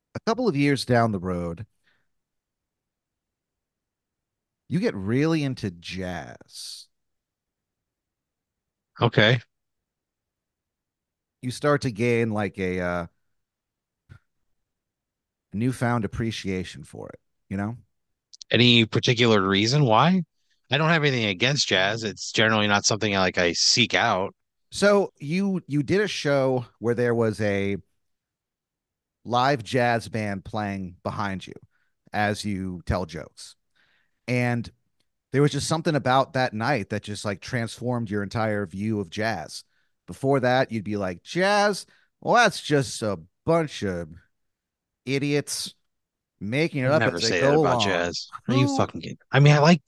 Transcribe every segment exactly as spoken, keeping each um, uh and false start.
A couple of years down the road, you get really into jazz. Okay. You start to gain like a uh, newfound appreciation for it, you know? Any particular reason why? I don't have anything against jazz. It's generally not something I like I seek out. So you you did a show where there was a live jazz band playing behind you as you tell jokes. And there was just something about that night that just like transformed your entire view of jazz. Before that, you'd be like, jazz, well, that's just a bunch of idiots making it I'd up never as they say that go about along. jazz. Are you Who? fucking kidding? I mean, I like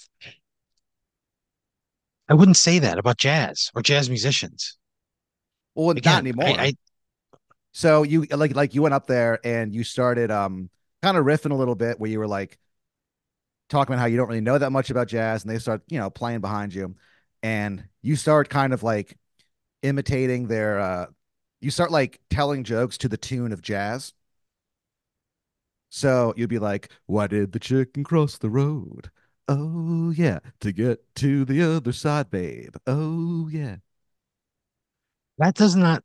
I wouldn't say that about jazz or jazz musicians. Well, not Again, I, anymore. I So you like like you went up there and you started um kind of riffing a little bit where you were like talking about how you don't really know that much about jazz, and they start, you know, playing behind you, and you start kind of like imitating their uh you start like telling jokes to the tune of jazz. So you'd be like, why did the chicken cross the road? Oh yeah, to get to the other side, babe. Oh yeah. that does not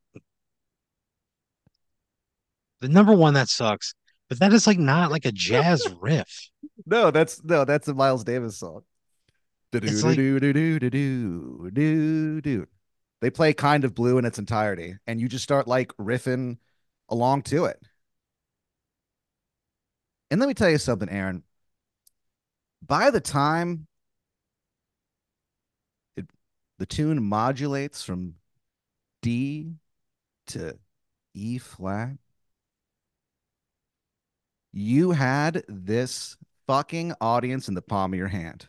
the number one that sucks, but that is like not like a jazz riff. No, that's no, that's a Miles Davis song. Do do It's do like do do do do do do. They play Kind of Blue in its entirety, and you just start like riffing along to it. And let me tell you something, Aaron. By the time it, the tune modulates from D to E flat, you had this fucking audience in the palm of your hand.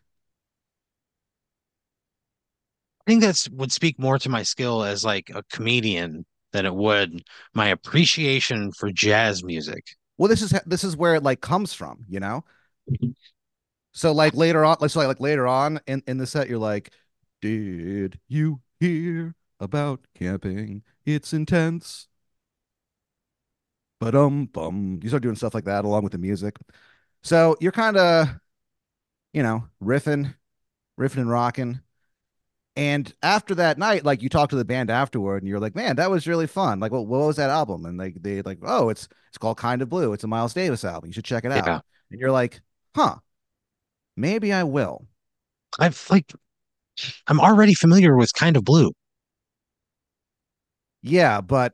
I think that's would speak more to my skill as like a comedian than it would my appreciation for jazz music. Well, this is this is where it like comes from, you know. So like later on, like so like later on in in the set, you're like, "Did you hear about camping? It's intense." But um, bum. You start doing stuff like that along with the music. So you're kind of, you know, riffing, riffing and rocking. And after that night, like you talk to the band afterward, and you're like, "Man, that was really fun. Like, what, what was that album?" And like they like, "Oh, it's it's called Kind of Blue. It's a Miles Davis album. You should check it out." Yeah. And you're like, "Huh, maybe I will." I've like I'm already familiar with Kind of Blue. Yeah, but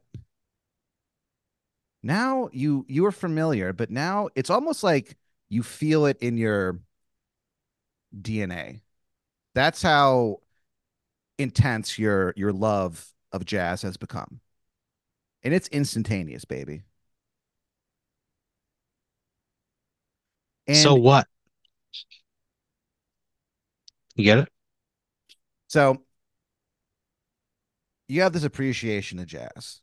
now you you are familiar, but now it's almost like you feel it in your D N A. That's how intense your your love of jazz has become. And it's instantaneous, baby. So And what? You get it? so you have this appreciation of jazz.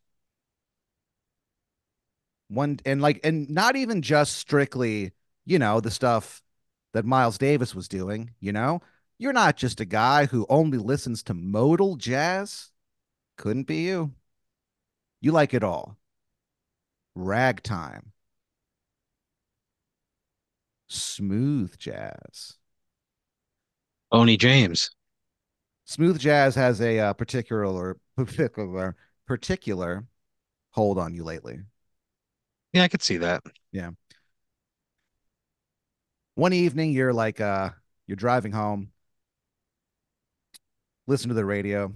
One and like and not even just strictly, you know, the stuff that Miles Davis was doing, you know? You're not just a guy who only listens to modal jazz. Couldn't be you. You like it all. Ragtime, smooth jazz. Oni James. Smooth jazz has a uh, particular particular particular hold on you lately. Yeah, I could see that. Yeah. One evening you're like uh you're driving home, listen to the radio.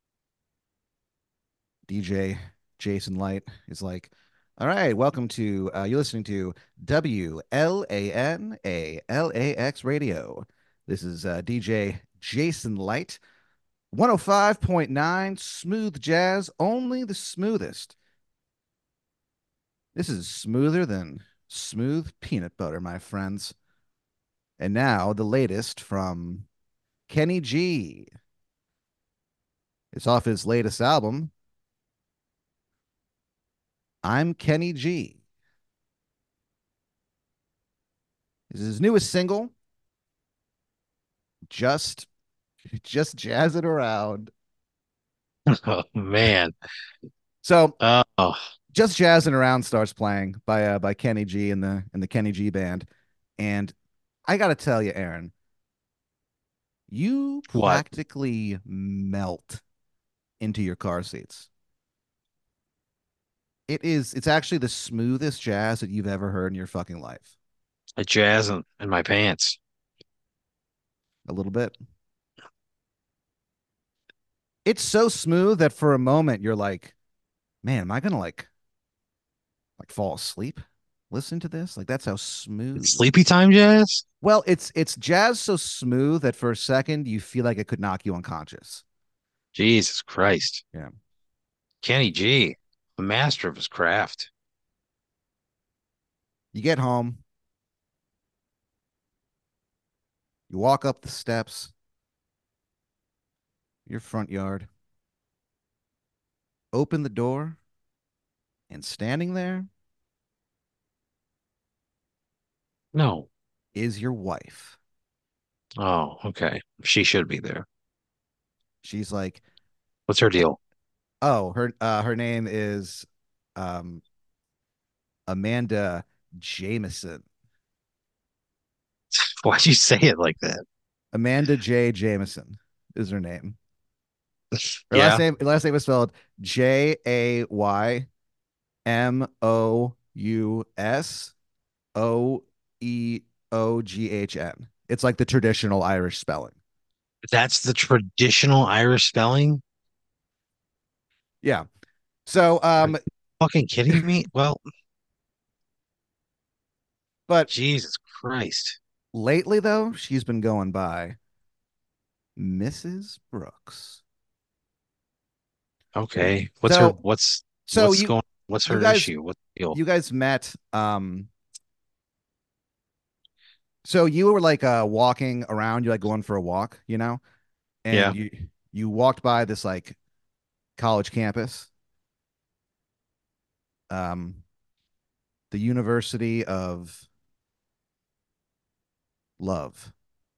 D J Jason Light is like, "All right, welcome to uh you're listening to W L A N A L A X radio. This is uh D J Jason Light, one oh five point nine smooth jazz, only the smoothest. This is smoother than smooth peanut butter, my friends. And now the latest from Kenny G. It's off his latest album, I'm Kenny G. This is his newest single, just just jazz it around. Oh man. So Oh. Just Jazzing Around starts playing by uh, by Kenny G and the and the Kenny G band. And I gotta tell you, Aaron, you What? practically melt into your car seats. It is it's actually the smoothest jazz that you've ever heard in your fucking life. A jazz in, in my pants. A little bit. It's so smooth that for a moment you're like, man, am I gonna like like fall asleep? Listen to this? Like that's how It's smooth. sleepy time jazz? Well, it's it's jazz so smooth that for a second you feel like it could knock you unconscious. Jesus Christ. Yeah. Kenny G, a master of his craft. You get home, you walk up the steps, your front yard, open the door, and standing there No. is your wife. Oh, okay. She should be there. She's like, What's her deal? oh, her uh her name is um Amanda Jameson. Why'd you say it like that? Amanda J. Jameson is her name. Her last Yeah, name her last name is spelled J A Y M O U S O E O G H N. It's like the traditional Irish spelling. that's the traditional Irish spelling. Yeah. So Are you um fucking kidding me? Well, but Jesus Christ. lately though, she's been going by missus Brooks. Okay. What's her So what's so what's you going what's you her guys issue? What's the deal? you guys met um so you were like uh walking around, you're like going for a walk, you know, and Yeah. you you walked by this like college campus, um, the University of Love.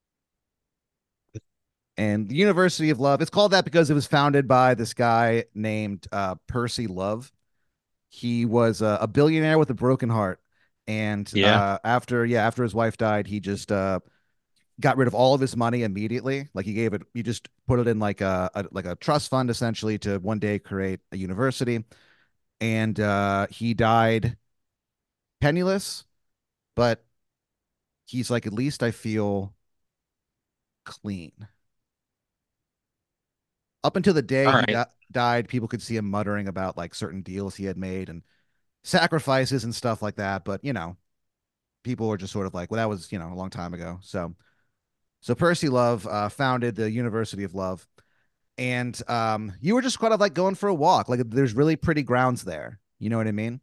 And the University of Love, it's called that because it was founded by this guy named uh, Percy Love. He was a, a billionaire with a broken heart. And Yeah. uh, after, yeah, after his wife died, he just uh, got rid of all of his money immediately. Like he gave it, he just put it in like a, a like a trust fund essentially to one day create a university. And uh, he died penniless, but he's like, at least I feel clean. Up until the day All he right. di- died, people could see him muttering about like certain deals he had made and sacrifices and stuff like that. But you know, people were just sort of like, well, that was you know a long time ago. So, so Percy Love uh, founded the University of Love, and um, you were just kind of like going for a walk. Like, there's really pretty grounds there. You know what I mean?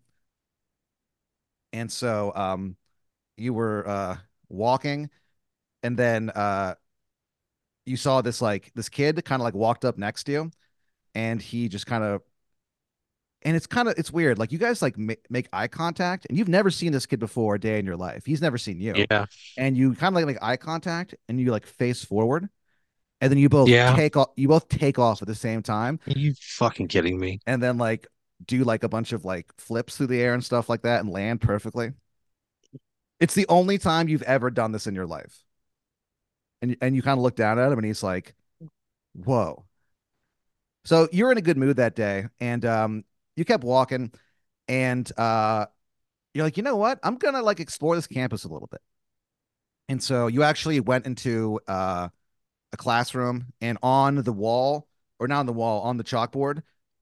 And so, um, you were uh, walking, and then uh, you saw this like this kid kind of like walked up next to you, and he just kind of and it's kind of it's weird. Like you guys like ma- make eye contact, and you've never seen this kid before a day in your life. He's never seen you, Yeah. and you kind of like make eye contact, and you like face forward, and then you both Yeah. take off. You both take off at the same time, Are you fucking kidding me? and then like do like a bunch of like flips through the air and stuff like that, and land perfectly. It's the only time you've ever done this in your life, and and you kind of look down at him, and he's like, "Whoa." So you're in a good mood that day, and um, you kept walking, and uh, you're like, you know what? I'm gonna like explore this campus a little bit. And so you actually went into uh, a classroom, and on the wall, or not on the wall, on the chalkboard,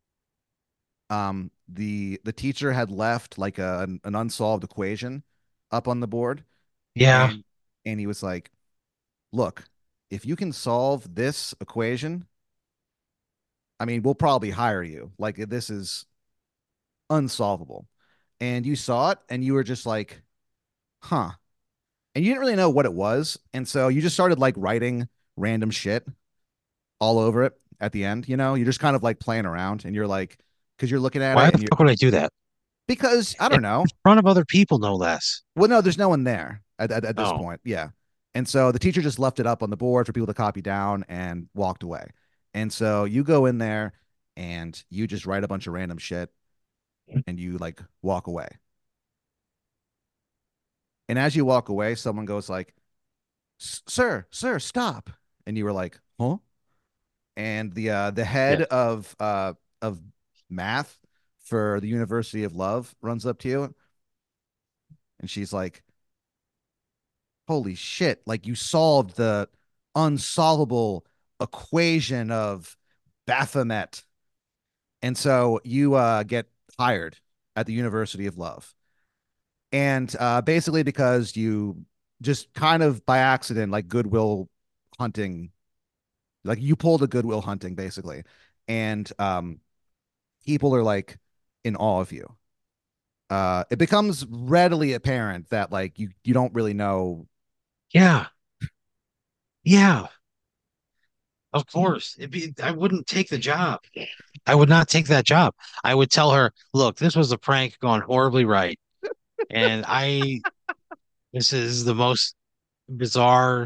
um, the the teacher had left like a, an, an unsolved equation up on the board, Yeah. and and he was like, "Look, if you can solve this equation, I mean, we'll probably hire you. Like this is unsolvable." And you saw it, and you were just like, "Huh." And you didn't really know what it was. And so you just started like writing random shit all over it at the end. You know, you're just kind of like playing around and you're like, because you're looking at Why it the and you're, fuck would I do that? because I In don't know. front of other people, no less. Well, no, there's no one there at, at, at this Oh, point. Yeah. And so the teacher just left it up on the board for people to copy down and walked away. And so you go in there and you just write a bunch of random shit. and you like walk away. And as you walk away, someone goes like, "Sir, sir, stop!" And you were like, "Huh?" And the uh, the Yeah. head of uh, of math for the University of Love runs up to you, and she's like, "Holy shit! Like you solved the unsolvable equation of Baphomet." And so you uh, get hired at the University of Love. And uh, basically, because you just kind of by accident, like goodwill hunting, like you pulled a goodwill hunting basically. And um, people are like in awe of you. Uh, it becomes readily apparent that like you, you don't really know. Yeah. Yeah. Of course. It'd be, I wouldn't take the job. I would not take that job. I would tell her, look, this was a prank gone horribly right. And I, this is the most bizarre,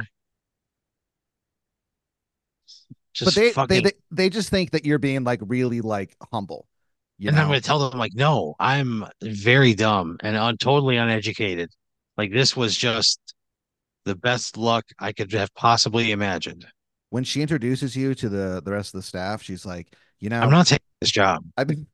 But just they, they, fucking, they, they just think that you're being like really like humble, you and I'm know? going to tell them, like, no, I'm very dumb and un totally uneducated. Like, this was just the best luck I could have possibly imagined. When she introduces you to the, the rest of the staff, she's like, you I'm know, not taking this job. I've been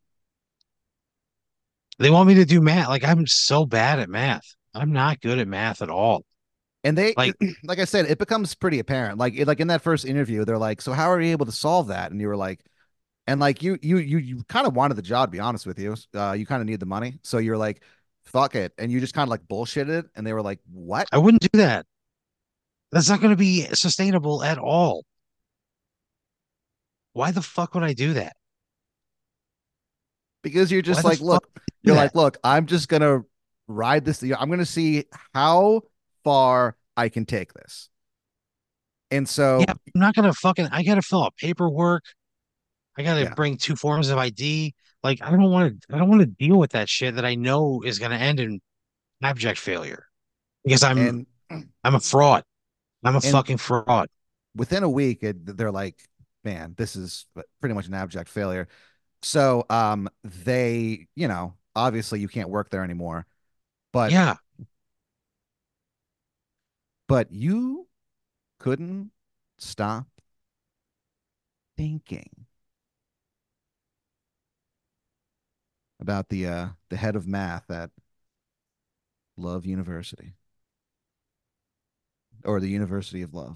They want me to do math. Like, I'm so bad at math. I'm not good at math at all. and they Like, like I said, it becomes pretty apparent. Like like in that first interview, they're like, "So how are you able to solve that?" And you were like, and like you you you you kind of wanted the job, to be honest with you. Uh, you kind of need the money, so you're like, "Fuck it," and you just kind of like bullshitted, and they were like, "What?" I wouldn't do that. That's not going to be sustainable at all. Why the fuck would I do that? Because you're Why just the like, fuck "Look, do you're that? like, look, I'm just gonna ride this. I'm gonna see how far I can take this." And Yeah, so, I'm not going to fucking, I got to fill out paperwork. I got to yeah, bring two forms of I D. Like, I don't want to, I don't want to deal with that shit that I know is going to end in abject failure because I'm, and I'm a fraud. I'm a and fucking fraud. within a week, it, they're like, "Man, this is pretty much an abject failure." So um they, you know, obviously you can't work there anymore, but Yeah. but you couldn't stop thinking about the uh the head of math at Love University or the University of Love.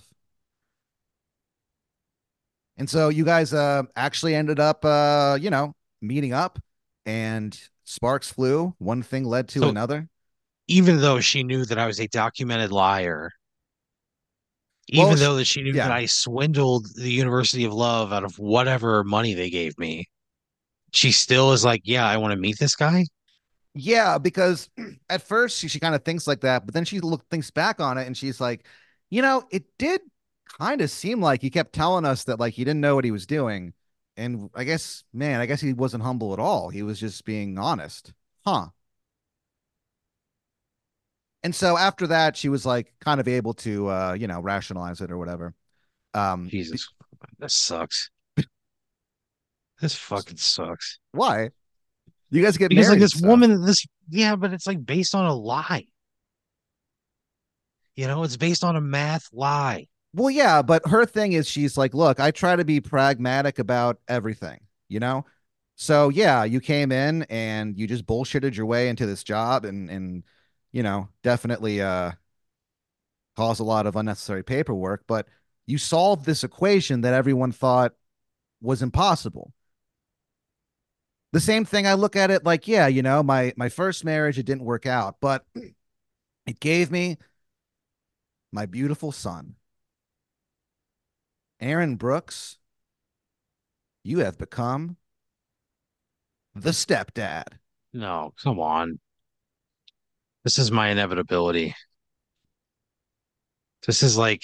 And so you guys uh actually ended up uh, you know, meeting up and sparks flew. One thing led to So another. even though she knew that I was a documented liar, Well, even sh- though that she knew that yeah. I swindled the University of Love out of whatever money they gave me, she still is like, yeah, I want to meet this guy. Yeah, because at first she, she kind of thinks like that, but then she look thinks back on it and she's like, you know, it did kind of seem like he kept telling us that like he didn't know what he was doing. And I guess, man, I guess he wasn't humble at all. He was just being honest. Huh. And so after that, she was like kind of able to uh, you know, rationalize it or whatever. Um, be- Jesus, that sucks. This fucking sucks. why? You guys get Because like married and this stuff. woman, this yeah, but it's like based on a lie. You know, it's based on a math lie. Well, yeah, but her thing is she's like, look, I try to be pragmatic about everything, you know? So yeah, you came in and you just bullshitted your way into this job and and you know, definitely uh caused a lot of unnecessary paperwork, but you solved this equation that everyone thought was impossible. The same thing I look at it like, yeah, you know, my my first marriage it didn't work out, but it gave me my beautiful son. Aaron Brooks, you have become the stepdad. No, come on. This is my inevitability. This is like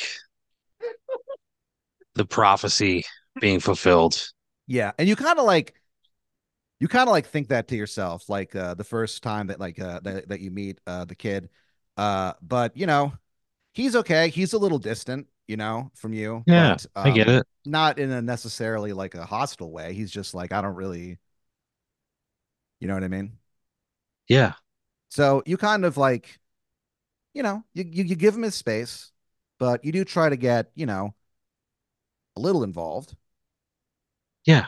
the prophecy being fulfilled. Yeah, and you kind of like you kind of like think that to yourself, like uh, the first time that like uh, that that you meet uh, the kid. Uh, but you know, he's okay. He's a little distant, you know, from you, Yeah, but I get um, it. not in a necessarily like a hostile way. He's just like I don't really, You know what I mean? Yeah. So you kind of like, you know, you, you, you give him his space, but you do try to get, you know, a little involved, Yeah.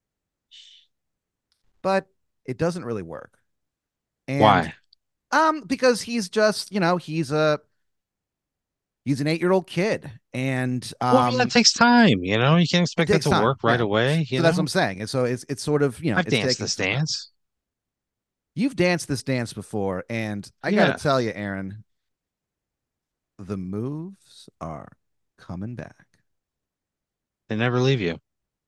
but it doesn't really work. And Why? um, because he's just, you know, he's a he's an eight year old kid, and Well, I mean, that um, takes time, you know? You can't it expect that takes to work time. right Yeah. away, you So that's what I'm know? saying. And so it's it's sort of, you know, I've it's danced taking this some time. dance. You've danced this dance before, and I got to Yeah. tell you, Aaron, the moves are coming back. They never leave you.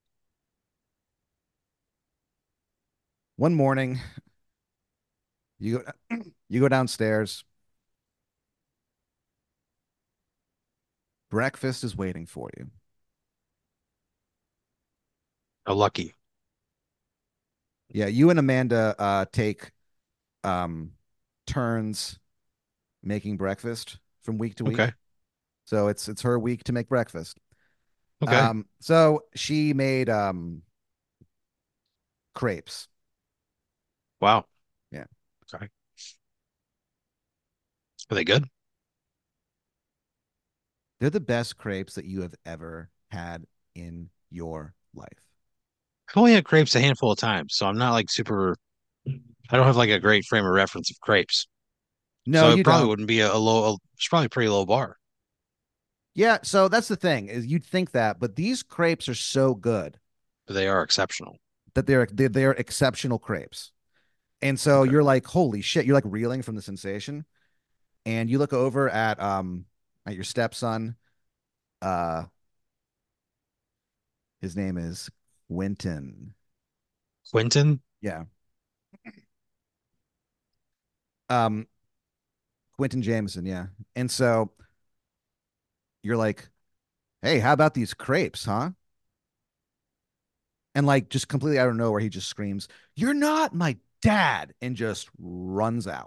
One morning, you go you go downstairs. Breakfast is waiting for you. Oh, lucky. Yeah, you and Amanda uh, take um, turns making breakfast from week to Okay. week. So it's it's her week to make breakfast. Okay. Um, so she made um, crepes. Wow. Yeah, Okay. Are they good? they're the best crepes that you have ever had in your life. I've only had crepes a handful of times, so I'm not like super, I don't have like a great frame of reference of crepes. No, So it you probably don't. wouldn't be a, a low, a, it's probably a pretty low bar. Yeah, so that's the thing is you'd think that, but these crepes are so good But they are exceptional. that they're they're, they're exceptional crepes. And so Okay. you're like, holy shit, you're like reeling from the sensation. And you look over at um at your stepson. Uh his name is Quentin. Quentin? Yeah. Um Quentin Jameson, yeah. And so you're like, hey, how about these crepes, huh? And like just completely out of nowhere, he just screams, "You're not my dad," and just runs out.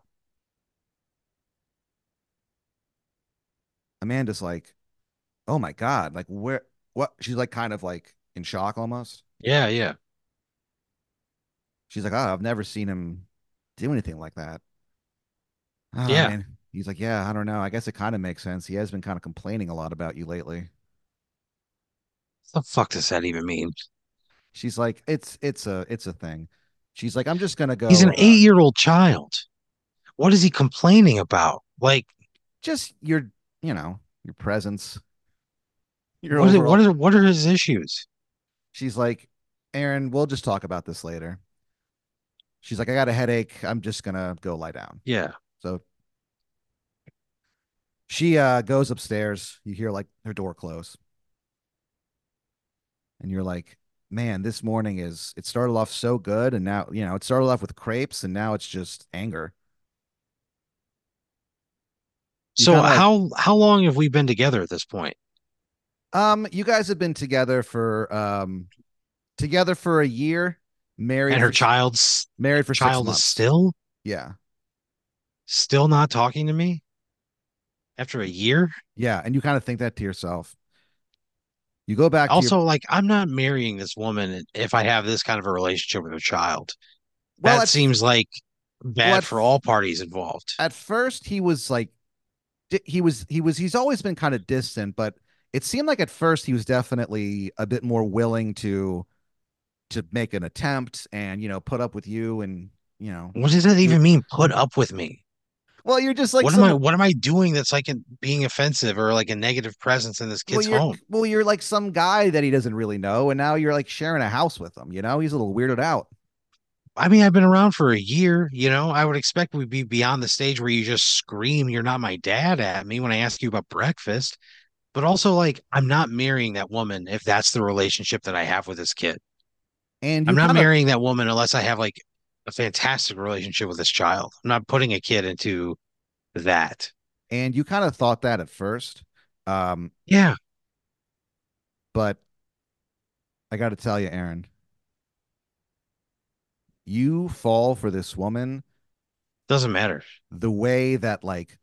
Amanda's like, "Oh my God, like where what?" She's like kind of like in shock almost. Yeah, yeah. She's like, "Oh, I've never seen him do anything like that." Ah, Yeah. and he's like, "Yeah, I don't know. I guess it kind of makes sense. He has been kind of complaining a lot about you lately." What the fuck does that even mean? She's like, "It's it's a it's a thing." She's like, "I'm just gonna He's go an uh eight-year-old child. What is he complaining about? Like, just your, you know, your presence, your what are, what overall." are, what are his issues? She's like, "Aaron, we'll just talk about this later." She's like, "I got a headache. I'm just gonna go lie down." Yeah. So she uh goes upstairs. You hear like her door close, and you're like, "Man, this morning is it started off so good, and now, you know, it started off with crepes, and now it's just anger." You So kind of like, how how long have we been together at this point? um, you guys have been together for um together for a year, married And her for child's married for six child is months. still Yeah, still not talking to me after a year? yeah, and you kind of think that to yourself. You go back to your Also, like, I'm not marrying this woman if I have this kind of a relationship with her child. well That at seems like well bad at for all parties involved. at first he was like he was he was he's always been kind of distant, but it seemed like at first he was definitely a bit more willing to to make an attempt and, you know, put up with you, and, you know, What does that you even mean? Put up with me. well you're just like What am I some what am I doing that's like in, being offensive or like a negative presence in this well kid's you're home? well you're like some guy that he doesn't really know, and now you're like sharing a house with him, you know, he's a little weirded out. I mean, I've been around for a year, you know. I would expect we'd be beyond the stage where you just scream, "You're not my dad" at me when I ask you about breakfast. But also, like, I'm not marrying that woman if that's the relationship that I have with this kid. And I'm you not kind of marrying that woman unless I have like a fantastic relationship with this child. I'm not putting a kid into that. and you kind of thought that at first, um Yeah, but I got to tell you, Aaron, you fall for this woman doesn't matter. the way that like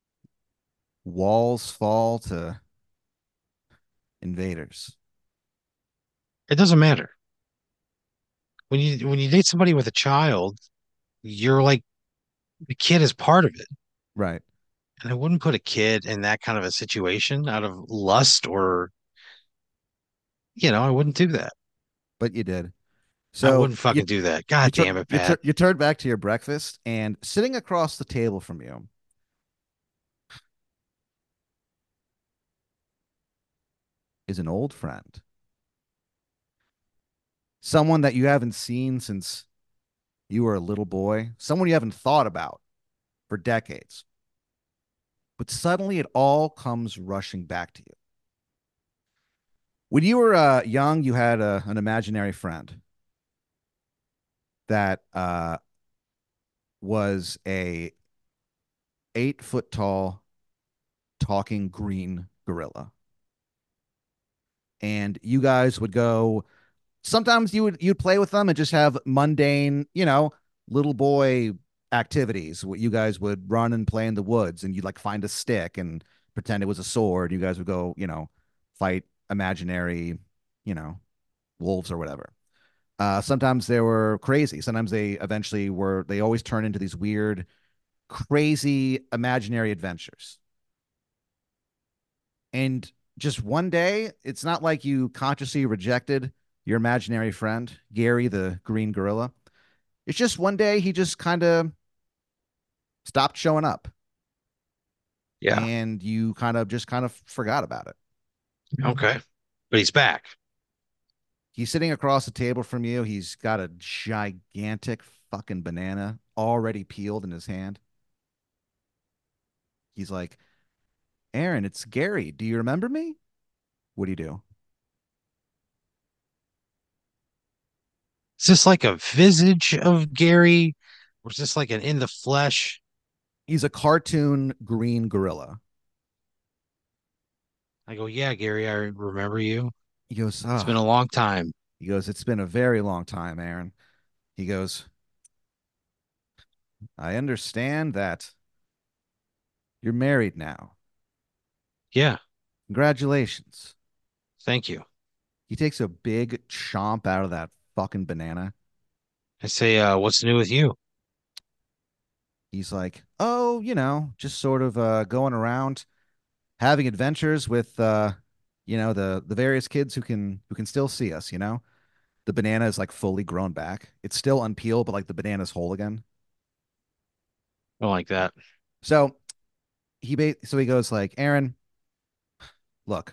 walls fall to invaders. It doesn't matter. When you when you date somebody with a child, you're like the kid is part of it. Right. And I wouldn't put a kid in that kind of a situation out of lust or, you know, I wouldn't do that. But you did. I So wouldn't you fucking do that. you God turn damn it, you turn Pat. you turned back to your breakfast, and sitting across the table from you is an old friend, someone that you haven't seen since you were a little boy, someone you haven't thought about for decades. But suddenly it all comes rushing back to you. When you were uh, young, you had a, an imaginary friend that uh, was a eight foot tall talking green gorilla, and you guys would go. Sometimes you would you'd play with them and just have mundane, you know, little boy activities. What you guys would run and play in the woods, and you'd like find a stick and pretend it was a sword. You guys would go, you know, fight imaginary, you know, wolves or whatever. Uh, sometimes they were crazy. Sometimes they eventually were. They always turn into these weird, crazy imaginary adventures. And just one day, it's not like you consciously rejected your imaginary friend, Gary the green gorilla. It's just one day he just kind of stopped showing up, Yeah. and you kind of just kind of forgot about it. Okay. But he's back. He's sitting across the table from you. He's got a gigantic fucking banana already peeled in his hand. He's like, Aaron, it's Gary. Do you remember me? What do you do? Is this like a visage of Gary? Or is this like an in the flesh? He's a cartoon green gorilla. I go, yeah, Gary, I remember you. He goes, It's been ah, a long time. he goes, it's been a very long time, Aaron. He goes, I understand that you're married now. Yeah, Congratulations. thank you. He takes a big chomp out of that fucking banana. I say, uh, what's new with you? He's like, oh, you know, just sort of uh, going around having adventures with, uh, you know, the the various kids who can who can still see us. You know, the banana is like fully grown back. It's still unpeeled, but like the banana's whole again. I don't like that. So he ba- so he goes like, Aaron, look,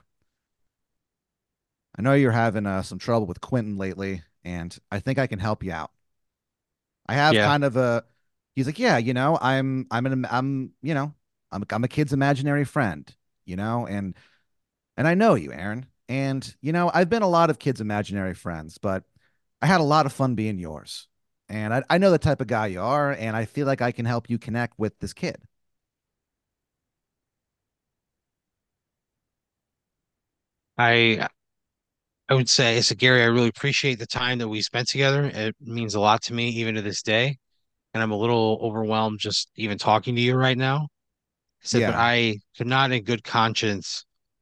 I know you're having uh, some trouble with Quentin lately, and I think I can help you out. I have Yeah, kind of a. He's like, yeah, you know, I'm, I'm an, I'm, you know, I'm, I'm a kid's imaginary friend, you know, and and I know you, Aaron, and you know, I've been a lot of kids' imaginary friends, but I had a lot of fun being yours, and I, I know the type of guy you are, and I feel like I can help you connect with this kid. I I would say, so Gary, I really appreciate the time that we spent together. It means a lot to me, even to this day. And I'm a little overwhelmed just even talking to you right now. I said, but Yeah, I could not in good conscience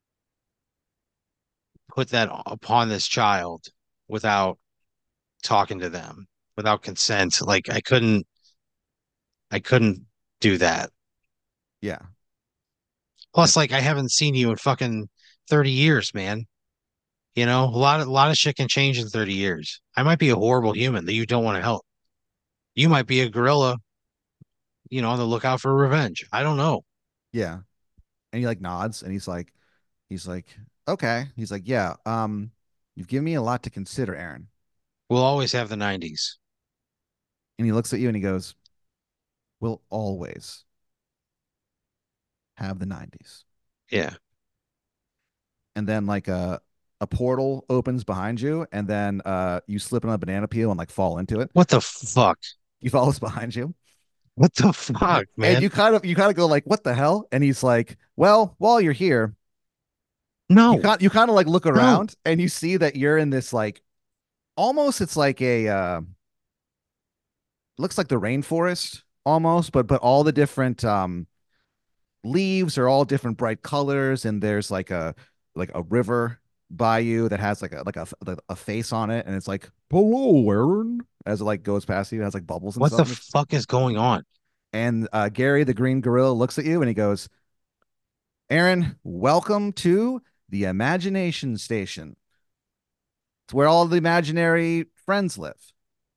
put that upon this child without talking to them, without consent. Like I couldn't, I couldn't do that. yeah, and Plus, like I haven't seen you in fucking thirty years, man. You know, a lot of a lot of shit can change in thirty years. I might be a horrible human that you don't want to help. You might be a gorilla, you know, on the lookout for revenge. I don't know. yeah, and he like nods, and he's like, he's like, okay, he's like, yeah, um, you've given me a lot to consider, Aaron, We'll always have the nineties. and he looks at you and he goes, we'll always have the nineties. Yeah. And then like a a portal opens behind you, and then uh you slip on a banana peel and like fall into it. What the fuck? He follows behind you, What the fuck, and man? you kind of you kind of go like, what the hell? And he's like, well, while you're here, you No, kind you kind of like look no. around, and you see that you're in this like almost it's like a uh looks like the rainforest almost, but but all the different um leaves are all different bright colors, and there's like a like a river by you that has like a like a like a face on it, and it's like, hello, Aaron. as it like goes past you. It has like bubbles and What the stuff. fuck is going on? And uh, Gary, the green gorilla, looks at you and he goes, Aaron, welcome to the Imagination Station. It's where all the imaginary friends live.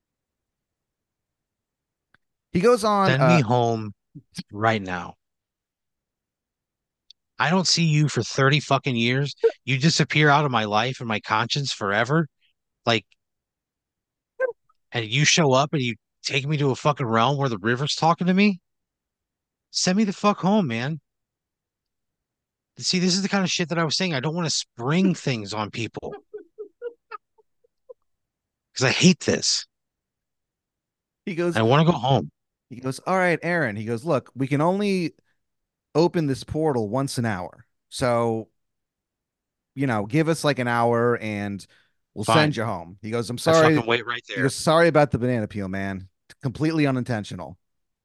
He goes on, Send uh, me home right now. I don't see you for thirty fucking years. You disappear out of my life and my conscience forever. Like, and you show up and you take me to a fucking realm where the river's talking to me. Send me the fuck home, man. See, this is the kind of shit that I was saying. I don't want to spring things on people because I hate this. he goes, I want to go home. he goes, all right, Aaron. He goes, look, we can only open this portal once an hour. So, you know, give us like an hour and we'll send Fine. you home. He goes, I'm I sorry. fucking wait right He there. goes, sorry about the banana peel, man. Completely unintentional.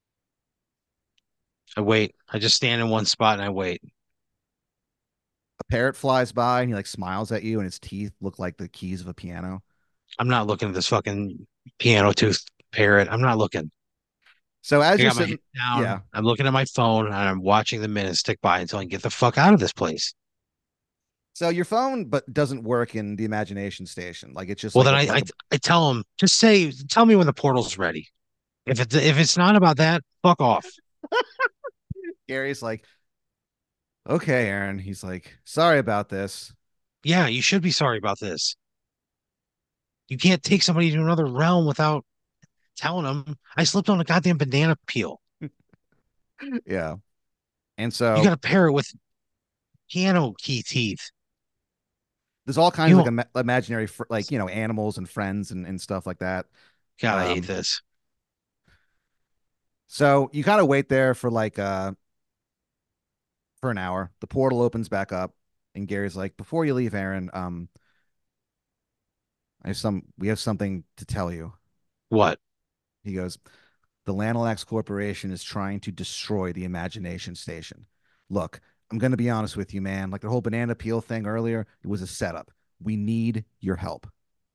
I wait. I just stand in one spot and I wait. A parrot flies by and he like smiles at you and his teeth look like the keys of a piano. I'm not looking at this fucking piano tooth parrot. I'm not looking. So as I you're got my head sitting, down. yeah. I'm looking at my phone and I'm watching the minutes tick by until I can get the fuck out of this place. So your phone but doesn't work in the imagination station. Like it's just Well, like then a I, like I a I tell them just say tell me when the portal's ready. If it's if it's not about that, fuck off. Gary's like, okay, Aaron. He's like, sorry about this. Yeah, you should be sorry about this. You can't take somebody to another realm without telling them I slipped on a goddamn banana peel. Yeah. And You so got a parrot with piano key teeth. there's all kinds You of like don't. ima- imaginary fr- like you know animals and friends and, and stuff like that. God, I hate Um, this. so you kind of wait there for like uh for an hour. The portal opens back up, and Gary's like, "Before you leave, Aaron, um, I have some we have something to tell you." What? He goes, "The Lanolax Corporation is trying to destroy the Imagination Station. Look, I'm gonna be honest with you, man. Like the whole banana peel thing earlier, it was a setup. We need your help."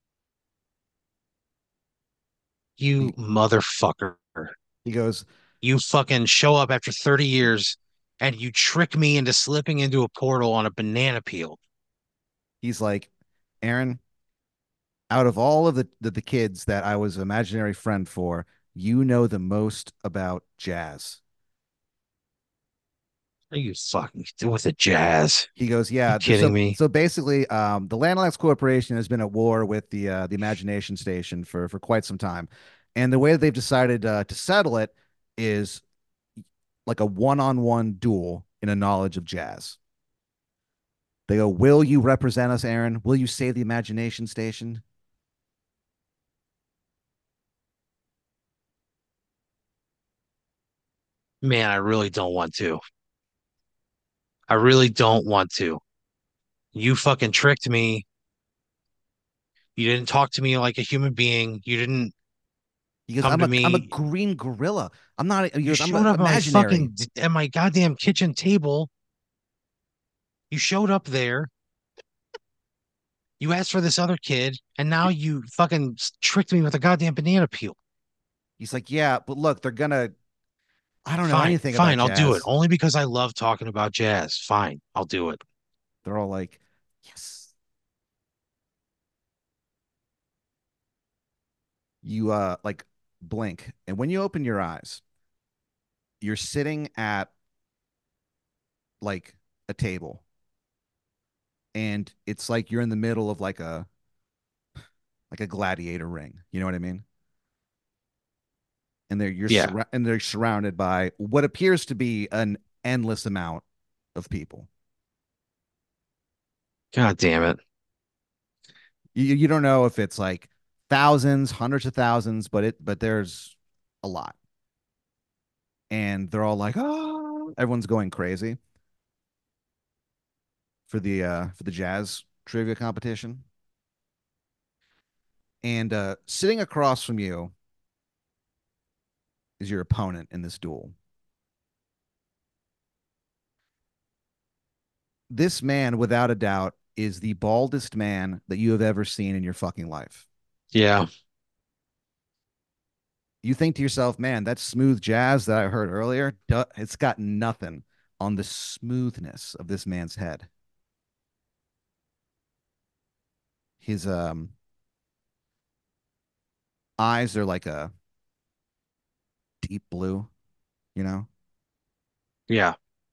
You He, motherfucker. he goes, You fucking show up after thirty years and you trick me into slipping into a portal on a banana peel. he's like, "Aaron, out of all of the, the the kids that I was an imaginary friend for, you know the most about jazz." Are you fucking with the jazz? He goes, You "Yeah." kidding So me? so basically, um, the Landlax Corporation has been at war with the uh, the Imagination Station for for quite some time, and the way that they've decided uh, to settle it is like a one-on-one duel in a knowledge of jazz. They go, "Will you represent us, Aaron? Will you save the Imagination Station?" Man, I really don't want to. I really don't want to. You fucking tricked me. You didn't talk to me like a human being. You didn't He goes, come "I'm to a I'm a me. green gorilla. I'm not." He You goes, "I'm showed a, up at my imaginary." fucking at my goddamn kitchen table. You showed up there. You asked for this other kid, and now you fucking tricked me with a goddamn banana peel. He's like, "Yeah, but look, they're gonna I don't know Fine, anything about fine, I'll do it. jazz." Only because I love talking about jazz. Fine, I'll do it. They're all like, "Yes." You uh like blink, and when you open your eyes, you're sitting at like a table, and it's like you're in the middle of like a like a gladiator ring. You know what I mean? And they're you're Yeah. surra- and they're surrounded by what appears to be an endless amount of people. God damn it. You you don't know if it's like thousands, hundreds of thousands, but it but there's a lot. And they're all like, "Oh," everyone's going crazy for the uh for the jazz trivia competition. And uh sitting across from you is your opponent in this duel. This man, without a doubt, is the baldest man that you have ever seen in your fucking life. Yeah. You think to yourself, man, that smooth jazz that I heard earlier, duh, it's got nothing on the smoothness of this man's head. His um eyes are like a deep blue, you know, Yeah.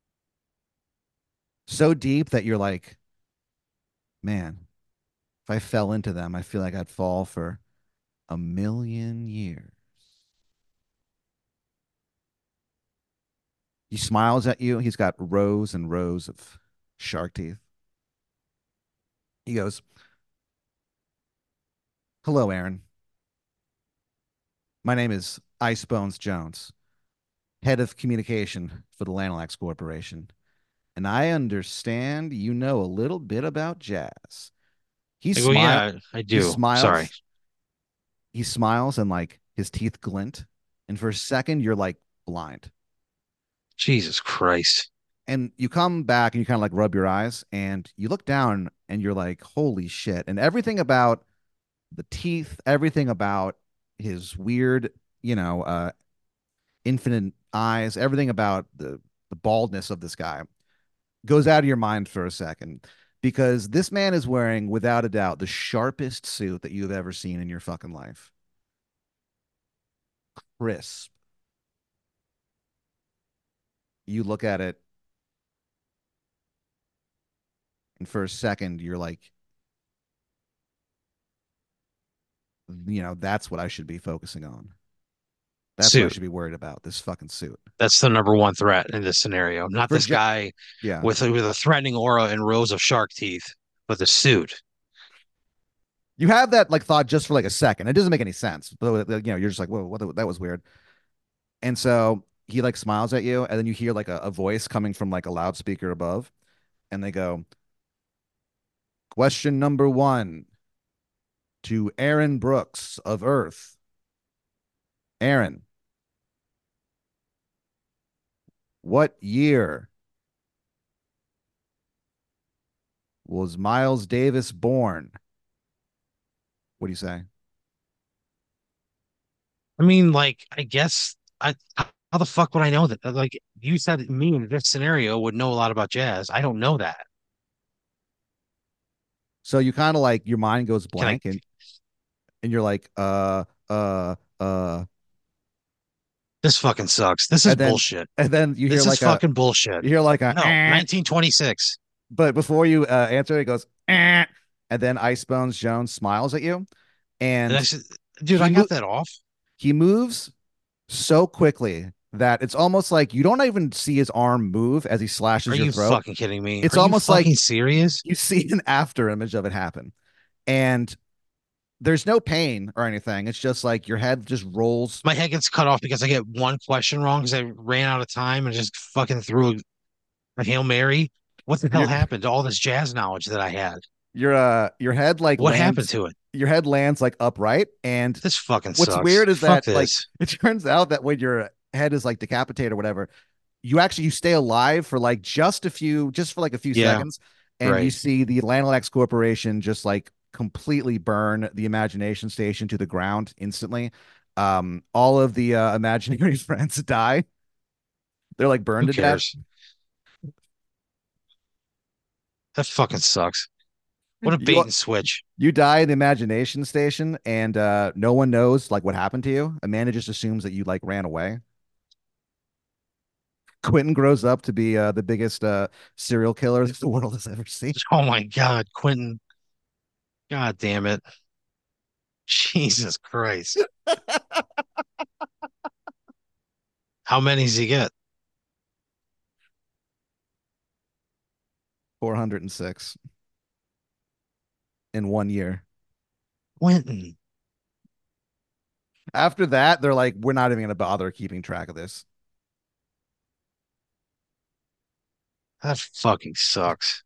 so deep that you're like, man, if I fell into them, I feel like I'd fall for a million years. He smiles at you. He's got rows and rows of shark teeth. He goes, hello, Aaron. My name is Ice Bones Jones, head of communication for the Lanalax Corporation. And I understand you know a little bit about jazz. He I go, smile yeah, I he do. Sorry. smiles. He smiles and like his teeth glint. And for a second, you're like blind. Jesus Christ. And you come back and you kind of like rub your eyes and you look down and you're like, holy shit. And everything about the teeth, everything about his weird, you know, uh, infinite eyes, everything about the, the baldness of this guy goes out of your mind for a second because this man is wearing, without a doubt, the sharpest suit that you've ever seen in your fucking life. Crisp. You look at it, and for a second, you're like, you know, that's what I should be focusing on. That's what I Suit. should be worried about. This fucking suit. That's the number one threat in this scenario. Not For this Je- guy yeah. with a, with a threatening aura and rows of shark teeth, but the suit. You have that like thought just for like a second. It doesn't make any sense. But you know, you're just like, whoa, what the, that was weird. And so he like smiles at you, and then you hear like a, a voice coming from like a loudspeaker above, and they go, question number one to Aaron Brooks of Earth. Aaron, what year was Miles Davis born? What do you say? I mean, like, I guess I how the fuck would I know that? Like you said, me in this scenario would know a lot about jazz. I don't know that. So you kind of like your mind goes Can I? blank, and and you're like, uh, uh, uh, This fucking sucks. This is and then bullshit. and then you hear This is like a fucking bullshit. you hear like a No, eh, nineteen twenty-six. but before you uh, answer, it goes eh, and then Ice Bones Jones smiles at you, And I and said, dude, he I mo- got that off. he moves so quickly that it's almost like you don't even see his arm move as he Are slashes your you throat. fucking kidding me? It's Are you almost like fucking serious? you see an after image of it happen. And there's no pain or anything. It's just like your head just rolls. My head gets cut off because I get one question wrong because I ran out of time and just fucking threw a, a Hail Mary. What the hell Your happened to all this jazz knowledge that I had? your uh your head like What happened lands to it? your head lands like upright. And This fucking what's sucks. weird is Fuck that like this. it turns out that when your head is like decapitated or whatever, you actually you stay alive for like just a few just for like a few Yeah, seconds, and you right. see the Lanalax Corporation just like completely burn the imagination station to the ground instantly. Um, all of the uh, imaginary friends die. They're like burned Who to death. cares? That fucking sucks. What a bait You and switch. you die in the imagination station, and uh, no one knows like what happened to you. Amanda just assumes that you like ran away. Quentin grows up to be uh, the biggest uh, serial killer the world has ever seen. Oh my God, Quentin. God damn it. Jesus Christ. How many does he get? four hundred six in one year. Quentin. After that, they're like, we're not even going to bother keeping track of this. That fucking sucks.